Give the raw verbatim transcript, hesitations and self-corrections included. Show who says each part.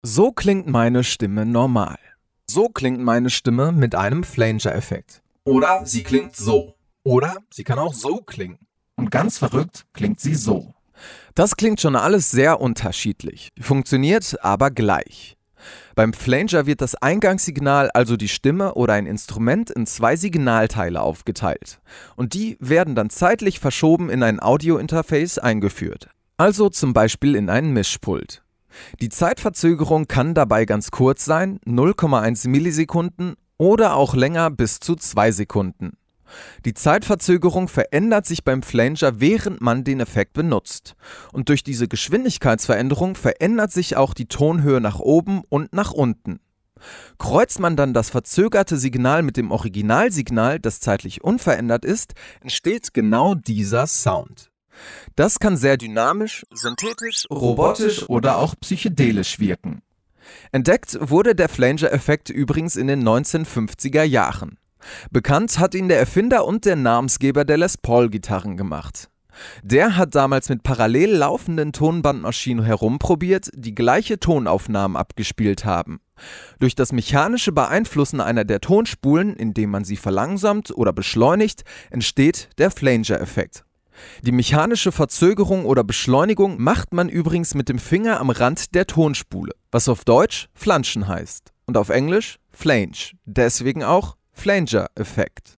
Speaker 1: So klingt meine Stimme normal. So klingt meine Stimme mit einem Flanger-Effekt. Oder sie klingt so. Oder sie kann auch so klingen. Und ganz verrückt klingt sie so. Das klingt schon alles sehr unterschiedlich, funktioniert aber gleich. Beim Flanger wird das Eingangssignal, also die Stimme oder ein Instrument, in zwei Signalteile aufgeteilt. Und die werden dann zeitlich verschoben in ein Audio-Interface eingeführt. Also zum Beispiel in ein Mischpult. Die Zeitverzögerung kann dabei ganz kurz sein, null Komma eins Millisekunden, oder auch länger bis zu zwei Sekunden. Die Zeitverzögerung verändert sich beim Flanger, während man den Effekt benutzt. Und durch diese Geschwindigkeitsveränderung verändert sich auch die Tonhöhe nach oben und nach unten. Kreuzt man dann das verzögerte Signal mit dem Originalsignal, das zeitlich unverändert ist, entsteht genau dieser Sound. Das kann sehr dynamisch, synthetisch, robotisch oder auch psychedelisch wirken. Entdeckt wurde der Flanger-Effekt übrigens in den neunzehnhundertfünfziger Jahren. Bekannt hat ihn der Erfinder und der Namensgeber der Les Paul-Gitarren gemacht. Der hat damals mit parallel laufenden Tonbandmaschinen herumprobiert, die gleiche Tonaufnahmen abgespielt haben. Durch das mechanische Beeinflussen einer der Tonspulen, indem man sie verlangsamt oder beschleunigt, entsteht der Flanger-Effekt. Die mechanische Verzögerung oder Beschleunigung macht man übrigens mit dem Finger am Rand der Tonspule, was auf Deutsch Flanschen heißt und auf Englisch Flange, deswegen auch Flanger-Effekt.